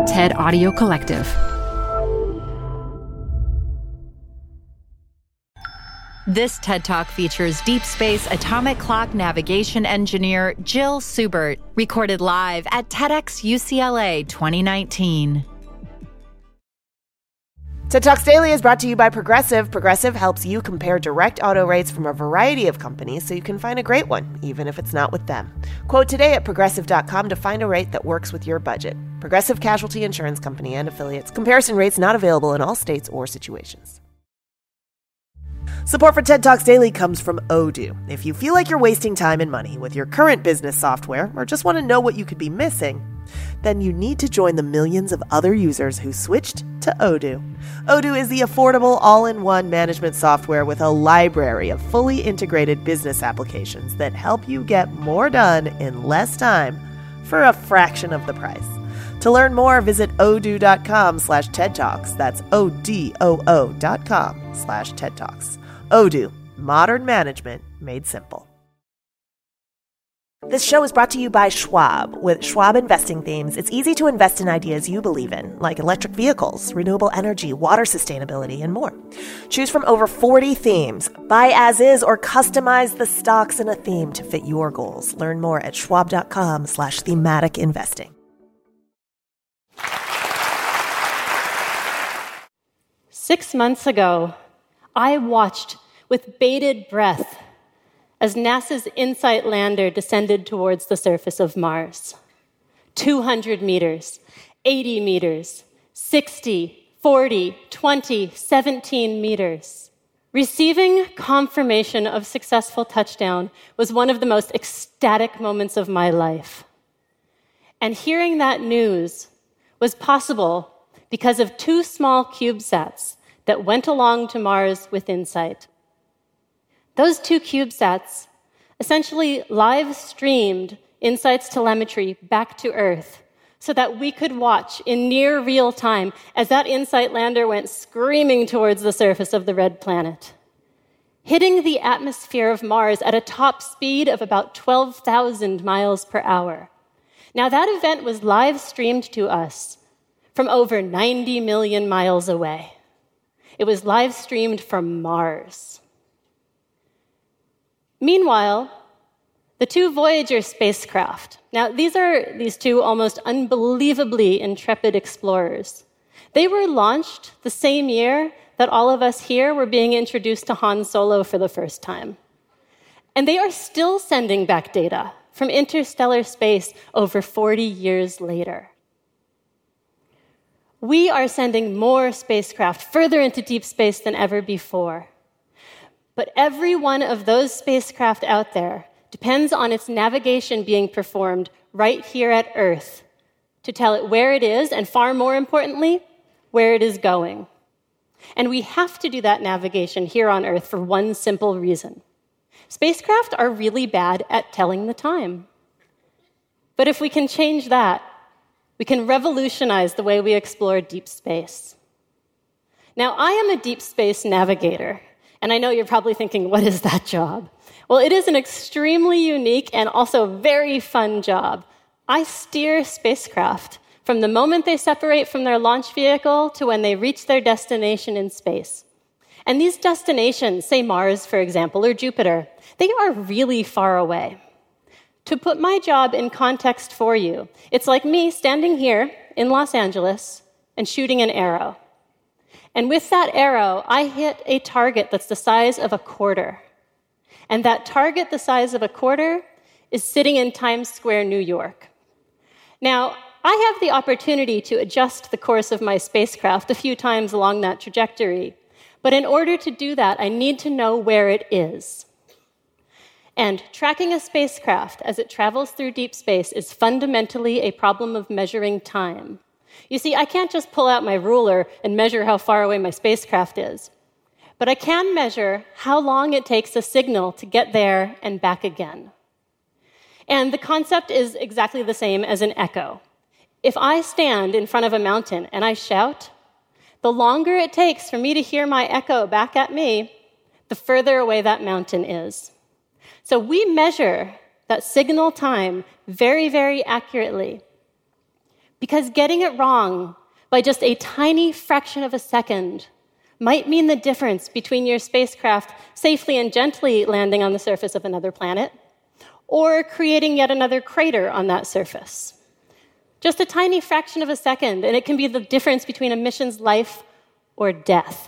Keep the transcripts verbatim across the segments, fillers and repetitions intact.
TED Audio Collective. This TED Talk features deep space atomic clock navigation engineer Jill Subert, recorded live at TEDx U C L A twenty nineteen. TED Talks Daily is brought to you by Progressive. Progressive helps you compare direct auto rates from a variety of companies so you can find a great one, even if it's not with them. Quote today at progressive dot com to find a rate that works with your budget. Progressive Casualty Insurance Company and affiliates. Comparison rates not available in all states or situations. Support for TED Talks Daily comes from Odoo. If you feel like you're wasting time and money with your current business software or just want to know what you could be missing, then you need to join the millions of other users who switched to Odoo. Odoo is the affordable all-in-one management software with a library of fully integrated business applications that help you get more done in less time for a fraction of the price. To learn more, visit odoo.com slash TED Talks. That's O-D-O-O dot com slash TED Talks. Odoo, modern management made simple. This show is brought to you by Schwab. With Schwab investing themes, it's easy to invest in ideas you believe in, like electric vehicles, renewable energy, water sustainability, and more. Choose from over forty themes. Buy as is or customize the stocks in a theme to fit your goals. Learn more at schwab.com slash thematic investing. Six months ago, I watched with bated breath as NASA's InSight lander descended towards the surface of Mars. two hundred meters, eighty meters, sixty, forty, twenty, seventeen meters. Receiving confirmation of successful touchdown was one of the most ecstatic moments of my life. And hearing that news was possible because of two small CubeSats that went along to Mars with InSight. Those two CubeSats essentially live-streamed InSight's telemetry back to Earth so that we could watch in near real time as that InSight lander went screaming towards the surface of the red planet, hitting the atmosphere of Mars at a top speed of about twelve thousand miles per hour. Now, that event was live-streamed to us from over ninety million miles away. It was live-streamed from Mars. Meanwhile, the two Voyager spacecraft. Now, these are these two almost unbelievably intrepid explorers. They were launched the same year that all of us here were being introduced to Han Solo for the first time. And they are still sending back data from interstellar space over forty years later. We are sending more spacecraft further into deep space than ever before. But every one of those spacecraft out there depends on its navigation being performed right here at Earth to tell it where it is, and far more importantly, where it is going. And we have to do that navigation here on Earth for one simple reason. Spacecraft are really bad at telling the time. But if we can change that, we can revolutionize the way we explore deep space. Now, I am a deep space navigator, and I know you're probably thinking, what is that job? Well, it is an extremely unique and also very fun job. I steer spacecraft from the moment they separate from their launch vehicle to when they reach their destination in space. And these destinations, say Mars, for example, or Jupiter, they are really far away. To put my job in context for you, it's like me standing here in Los Angeles and shooting an arrow. And with that arrow, I hit a target that's the size of a quarter. And that target the size of a quarter is sitting in Times Square, New York. Now, I have the opportunity to adjust the course of my spacecraft a few times along that trajectory. But in order to do that, I need to know where it is. And tracking a spacecraft as it travels through deep space is fundamentally a problem of measuring time. You see, I can't just pull out my ruler and measure how far away my spacecraft is. But I can measure how long it takes a signal to get there and back again. And the concept is exactly the same as an echo. If I stand in front of a mountain and I shout, the longer it takes for me to hear my echo back at me, the further away that mountain is. So we measure that signal time very, very accurately. Because getting it wrong by just a tiny fraction of a second might mean the difference between your spacecraft safely and gently landing on the surface of another planet or creating yet another crater on that surface. Just a tiny fraction of a second, and it can be the difference between a mission's life or death.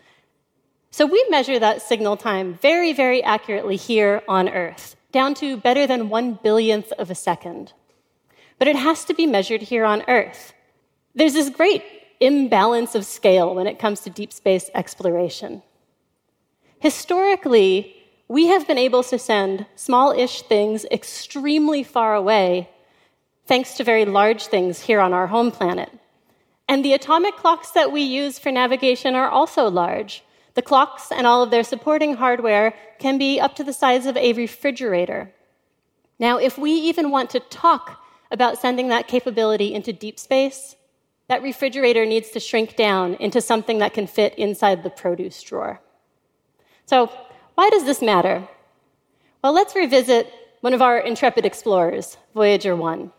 So we measure that signal time very, very accurately here on Earth, down to better than one billionth of a second. But it has to be measured here on Earth. There's this great imbalance of scale when it comes to deep space exploration. Historically, we have been able to send small-ish things extremely far away thanks to very large things here on our home planet. And the atomic clocks that we use for navigation are also large. The clocks and all of their supporting hardware can be up to the size of a refrigerator. Now, if we even want to talk about sending that capability into deep space, that refrigerator needs to shrink down into something that can fit inside the produce drawer. So, why does this matter? Well, let's revisit one of our intrepid explorers, Voyager one.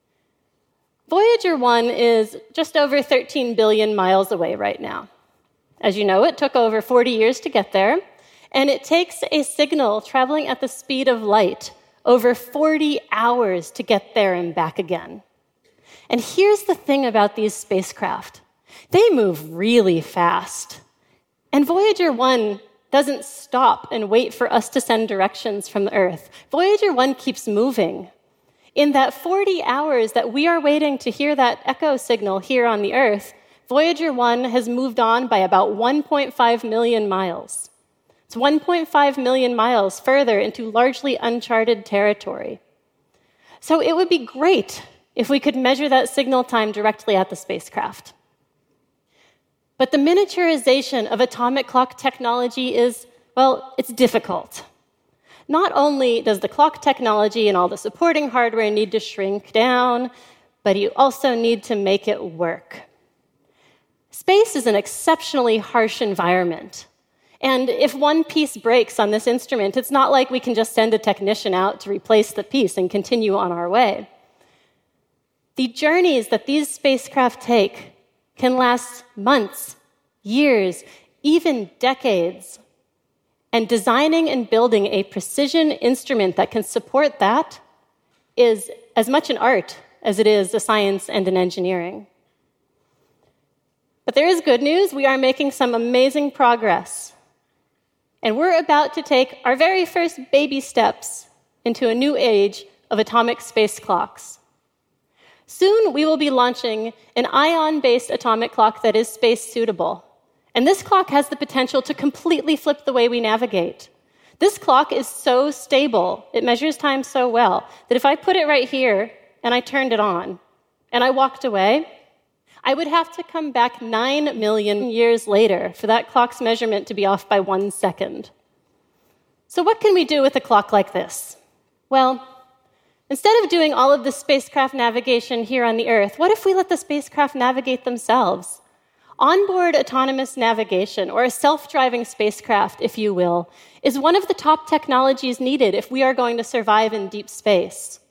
Voyager one is just over thirteen billion miles away right now. As you know, it took over forty years to get there, and it takes a signal traveling at the speed of light over forty hours to get there and back again. And here's the thing about these spacecraft. They move really fast. And Voyager one doesn't stop and wait for us to send directions from the Earth. Voyager one keeps moving. In that forty hours that we are waiting to hear that echo signal here on the Earth, Voyager one has moved on by about one point five million miles. It's one point five million miles further into largely uncharted territory. So it would be great if we could measure that signal time directly at the spacecraft. But the miniaturization of atomic clock technology is, well, it's difficult. Not only does the clock technology and all the supporting hardware need to shrink down, but you also need to make it work. Space is an exceptionally harsh environment. And if one piece breaks on this instrument, it's not like we can just send a technician out to replace the piece and continue on our way. The journeys that these spacecraft take can last months, years, even decades. And designing and building a precision instrument that can support that is as much an art as it is a science and an engineering. But there is good news. We are making some amazing progress. And we're about to take our very first baby steps into a new age of atomic space clocks. Soon, we will be launching an ion-based atomic clock that is space-suitable. And this clock has the potential to completely flip the way we navigate. This clock is so stable, it measures time so well, that if I put it right here and I turned it on and I walked away, I would have to come back nine million years later for that clock's measurement to be off by one second. So what can we do with a clock like this? Well, instead of doing all of the spacecraft navigation here on the Earth, what if we let the spacecraft navigate themselves? Onboard autonomous navigation, or a self-driving spacecraft, if you will, is one of the top technologies needed if we are going to survive in deep space.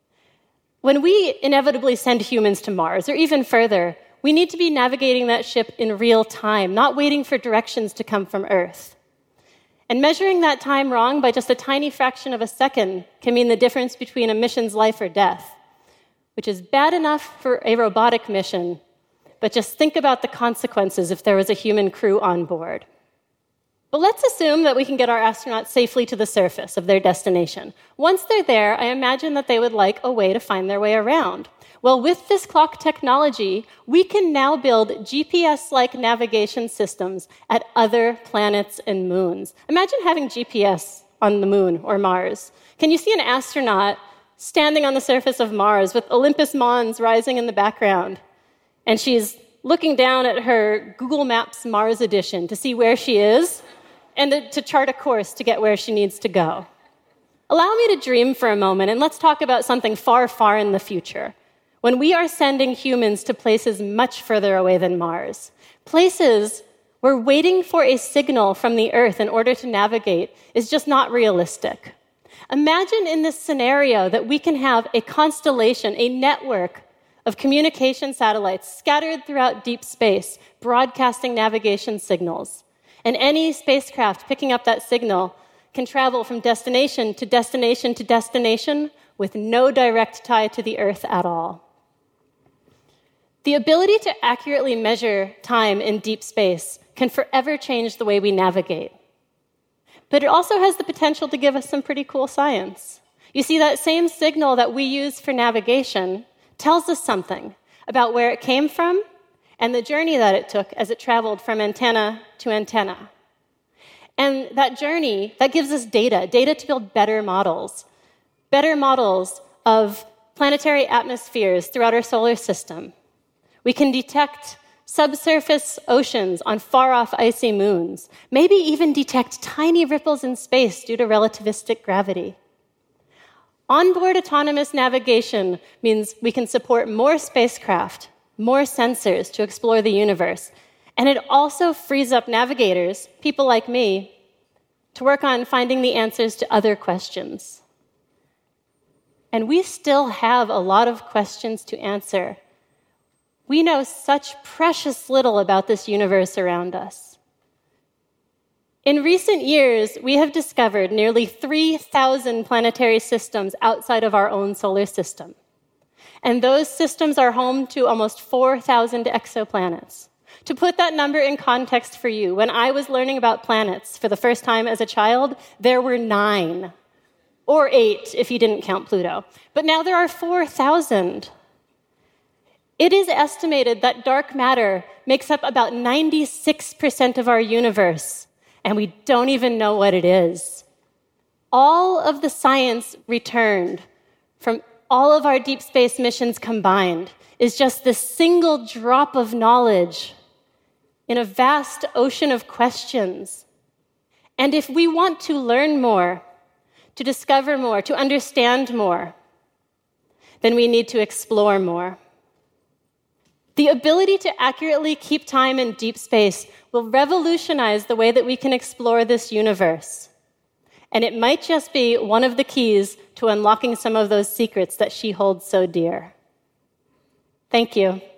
When we inevitably send humans to Mars, or even further, we need to be navigating that ship in real time, not waiting for directions to come from Earth. And measuring that time wrong by just a tiny fraction of a second can mean the difference between a mission's life or death, which is bad enough for a robotic mission, but just think about the consequences if there was a human crew on board. But let's assume that we can get our astronauts safely to the surface of their destination. Once they're there, I imagine that they would like a way to find their way around. Well, with this clock technology, we can now build G P S-like navigation systems at other planets and moons. Imagine having G P S on the moon or Mars. Can you see an astronaut standing on the surface of Mars with Olympus Mons rising in the background? And she's looking down at her Google Maps Mars edition to see where she is and to chart a course to get where she needs to go. Allow me to dream for a moment, and let's talk about something far, far in the future, when we are sending humans to places much further away than Mars, places where waiting for a signal from the Earth in order to navigate is just not realistic. Imagine in this scenario that we can have a constellation, a network of communication satellites scattered throughout deep space, broadcasting navigation signals. And any spacecraft picking up that signal can travel from destination to destination to destination with no direct tie to the Earth at all. The ability to accurately measure time in deep space can forever change the way we navigate. But it also has the potential to give us some pretty cool science. You see, that same signal that we use for navigation tells us something about where it came from and the journey that it took as it traveled from antenna to antenna. And that journey, that gives us data, data to build better models, better models of planetary atmospheres throughout our solar system. We can detect subsurface oceans on far-off icy moons, maybe even detect tiny ripples in space due to relativistic gravity. Onboard autonomous navigation means we can support more spacecraft, more sensors to explore the universe, and it also frees up navigators, people like me, to work on finding the answers to other questions. And we still have a lot of questions to answer. We know such precious little about this universe around us. In recent years, we have discovered nearly three thousand planetary systems outside of our own solar system. And those systems are home to almost four thousand exoplanets. To put that number in context for you, when I was learning about planets for the first time as a child, there were nine. Or eight, if you didn't count Pluto. But now there are four thousand. It is estimated that dark matter makes up about ninety-six percent of our universe, and we don't even know what it is. All of the science returned from all of our deep space missions combined is just this single drop of knowledge in a vast ocean of questions. And if we want to learn more, to discover more, to understand more, then we need to explore more. The ability to accurately keep time in deep space will revolutionize the way that we can explore this universe. And it might just be one of the keys to unlocking some of those secrets that she holds so dear. Thank you.